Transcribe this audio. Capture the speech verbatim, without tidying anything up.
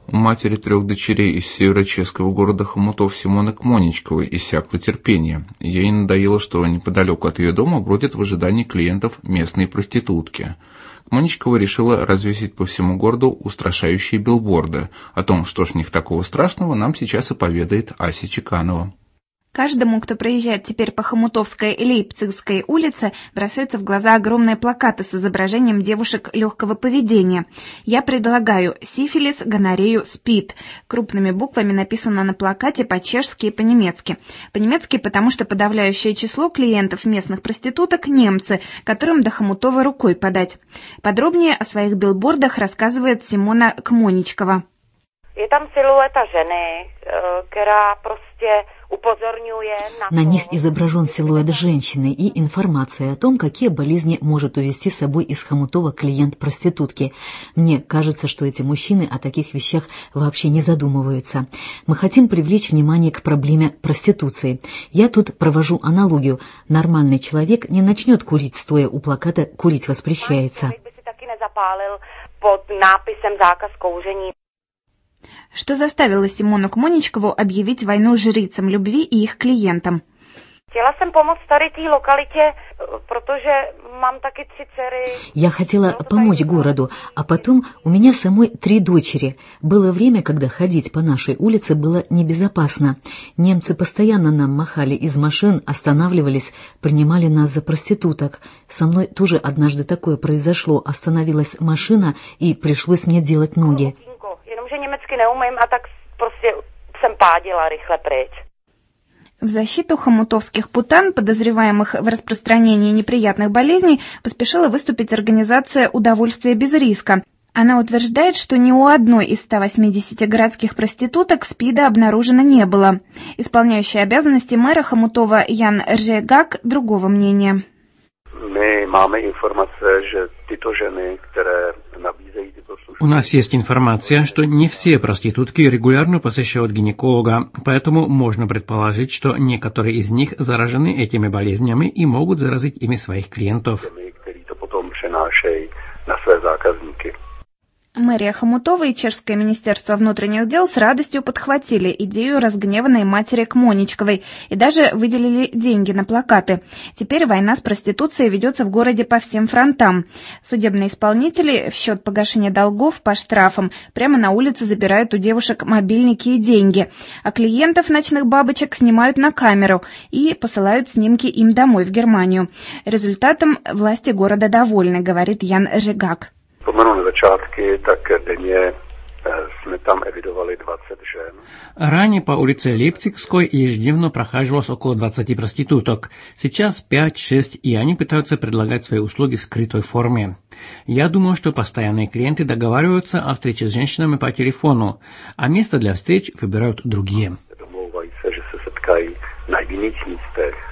У матери трех дочерей из северо-чешского города Хомутов Симоны Кмоничковой иссякло терпение. Ей надоело, что неподалеку от ее дома бродят в ожидании клиентов местные проститутки. Кмоничкова решила развесить по всему городу устрашающие билборды. О том, что ж в них такого страшного, нам сейчас и поведает Ася Чеканова. Каждому, кто проезжает теперь по Хомутовской и Лейпцигской улице, бросаются в глаза огромные плакаты с изображением девушек легкого поведения. Я предлагаю сифилис, гонорею, СПИД. Крупными буквами написано на плакате по-чешски и по-немецки. По-немецки, потому что подавляющее число клиентов местных проституток – немцы, которым до Хомутова рукой подать. Подробнее о своих билбордах рассказывает Симона Кмоничкова. Je tam silueta ženy, která prostě upozorňuje na to. На них изображен силуэт женщины и информация о том, какие болезни может увезти с собой из Хомутова клиент проститутки. Мне кажется, что эти мужчины о таких вещах вообще не задумываются. Мы хотим привлечь внимание к проблеме проституции. Я тут провожу аналогию. Нормальный человек не начнет курить, стоя у плаката «Курить воспрещается». Под надписом «Zákaz kouření». Что заставило Симону Кмоничкову объявить войну жрицам любви и их клиентам? Я хотела помочь городу, а потом у меня самой три дочери. Было время, когда ходить по нашей улице было небезопасно. Немцы постоянно нам махали из машин, останавливались, принимали нас за проституток. Со мной тоже однажды такое произошло. Остановилась машина, и пришлось мне делать ноги. В защиту хомутовских путан, подозреваемых в распространении неприятных болезней, поспешила выступить организация «Удовольствие без риска». Она утверждает, что ни у одной из ста восьмидесяти городских проституток СПИДа обнаружено не было. Исполняющий обязанности мэра Хомутова Ян Ржегак другого мнения. У нас есть информация, что не все проститутки регулярно посещают гинеколога, поэтому можно предположить, что некоторые из них заражены этими болезнями и могут заразить ими своих клиентов. Мэрия Хомутова и Чешское министерство внутренних дел с радостью подхватили идею разгневанной матери Кмоничковой и даже выделили деньги на плакаты. Теперь война с проституцией ведется в городе по всем фронтам. Судебные исполнители в счет погашения долгов по штрафам прямо на улице забирают у девушек мобильники и деньги, а клиентов ночных бабочек снимают на камеру и посылают снимки им домой в Германию. Результатом власти города довольны, говорит Ян Ржегак. Ранее по улице Лейпцигской ежедневно прохаживалось около двадцати проституток. Сейчас пять-шесть, и они пытаются предлагать свои услуги в скрытой форме. Я думаю, что постоянные клиенты договариваются о встрече с женщинами по телефону, а место для встреч выбирают другие.